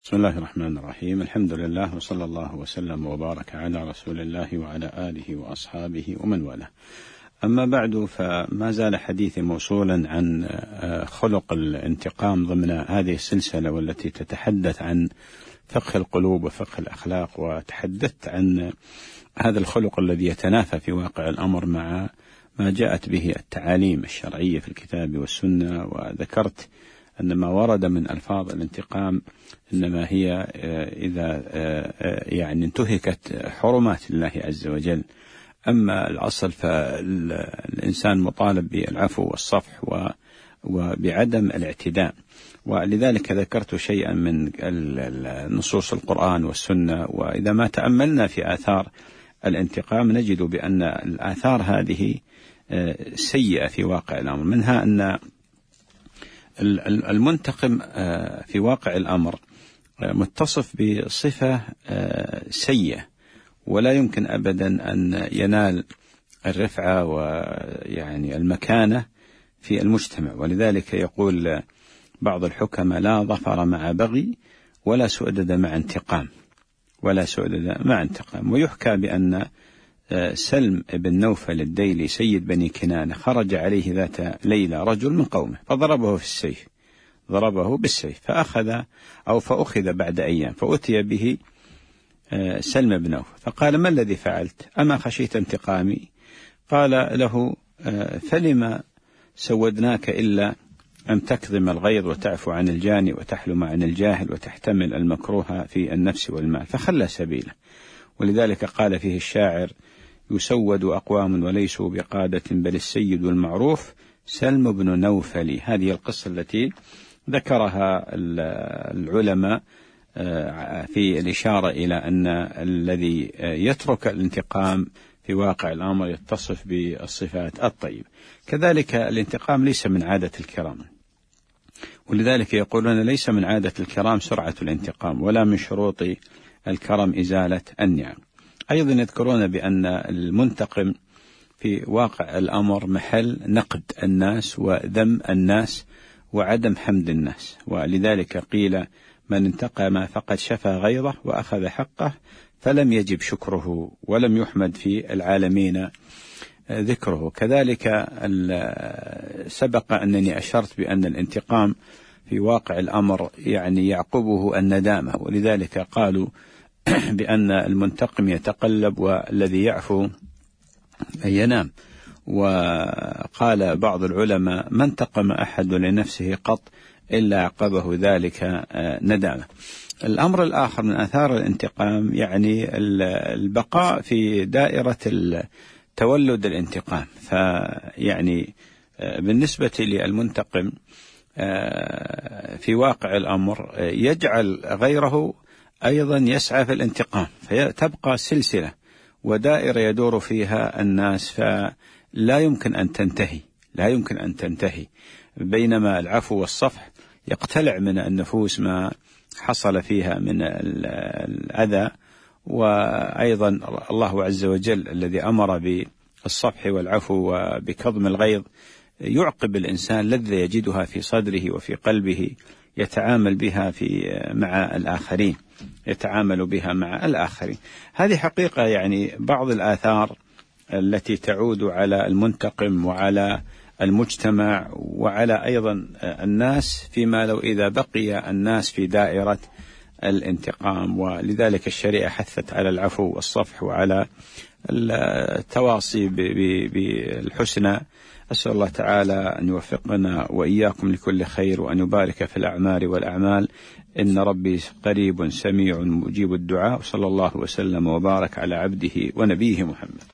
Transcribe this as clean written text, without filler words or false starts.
بسم الله الرحمن الرحيم. الحمد لله وصلى الله وسلم وبارك على رسول الله وعلى آله وأصحابه ومن والاه. أما بعد، فما زال حديثي موصولا عن خلق الانتقام ضمن هذه السلسلة، والتي تتحدث عن فقه القلوب وفقه الأخلاق، وتحدثت عن هذا الخلق الذي يتنافى في واقع الأمر مع ما جاءت به التعاليم الشرعية في الكتاب والسنة. وذكرت أن ما ورد من ألفاظ الانتقام إنما هي إذا انتهكت حرمات الله عز وجل. أما الأصل فالإنسان مطالب بالعفو والصفح وبعدم الاعتداء. ولذلك ذكرت شيئا من نصوص القرآن والسنة. وإذا ما تأملنا في آثار الانتقام نجد بأن الآثار هذه سيئة في واقع الأمر. منها أن المنتقم في واقع الأمر متصف بصفة سيئة، ولا يمكن أبدا أن ينال الرفعة المكانة في المجتمع. ولذلك يقول بعض الحكماء: لا ظفر مع بغي ولا سؤدد مع انتقام، ولا سؤدد مع انتقام. ويحكى بأن سلم بن نوفل الديلي سيد بني كنانة خرج عليه ذات ليلة رجل من قومه فضربه في السيف، ضربه بالسيف فأخذ بعد أيام، فأتي به سلم بن نوفل فقال: ما الذي فعلت؟ أما خشيت انتقامي؟ قال له: فلما سودناك إلا أن تكظم الغيظ وتعفو عن الجاني وتحلم عن الجاهل وتحتمل المكروه في النفس والمال. فخلى سبيله. ولذلك قال فيه الشاعر: يسود أقوام وليسوا بقادة بل السيد المعروف سلم بن نوفل. هذه القصة التي ذكرها العلماء في الإشارة إلى أن الذي يترك الانتقام في واقع الأمر يتصف بالصفات الطيبة. كذلك الانتقام ليس من عادة الكرام، ولذلك يقولون: ليس من عادة الكرام سرعة الانتقام، ولا من شروط الكرم إزالة النعم. أيضا يذكرون بأن المنتقم في واقع الأمر محل نقد الناس وذم الناس وعدم حمد الناس. ولذلك قيل: من انتقم فقد شفى غيظه وأخذ حقه فلم يجب شكره ولم يحمد في العالمين ذكره. كذلك سبق أنني أشرت بأن الانتقام في واقع الأمر يعقبه الندامة. ولذلك قالوا بأن المنتقم يتقلب والذي يعفو ينام. وقال بعض العلماء: ما انتقم أحد لنفسه قط إلا عقبه ذلك ندامة. الأمر الآخر من آثار الانتقام البقاء في دائرة تولد الانتقام. بالنسبة للمنتقم في واقع الأمر يجعل غيره أيضا يسعى في الانتقام، فتبقى سلسلة ودائرة يدور فيها الناس، فلا يمكن أن تنتهي. بينما العفو والصفح يقتلع من النفوس ما حصل فيها من الأذى. وأيضا الله عز وجل الذي أمر بالصفح والعفو وبكظم الغيظ يعقب الإنسان لذة يجدها في صدره وفي قلبه يتعامل بها مع الآخرين. هذه حقيقة بعض الآثار التي تعود على المنتقم وعلى المجتمع وعلى أيضا الناس، فيما لو إذا بقي الناس في دائرة الانتقام. ولذلك الشريعة حثت على العفو والصفح وعلى التواصي بالحسنى. أسأل الله تعالى أن يوفقنا وإياكم لكل خير، وأن يبارك في الأعمال والأعمال. إن ربي قريب سميع مجيب الدعاء. صلى الله وسلم وبارك على عبده ونبيه محمد.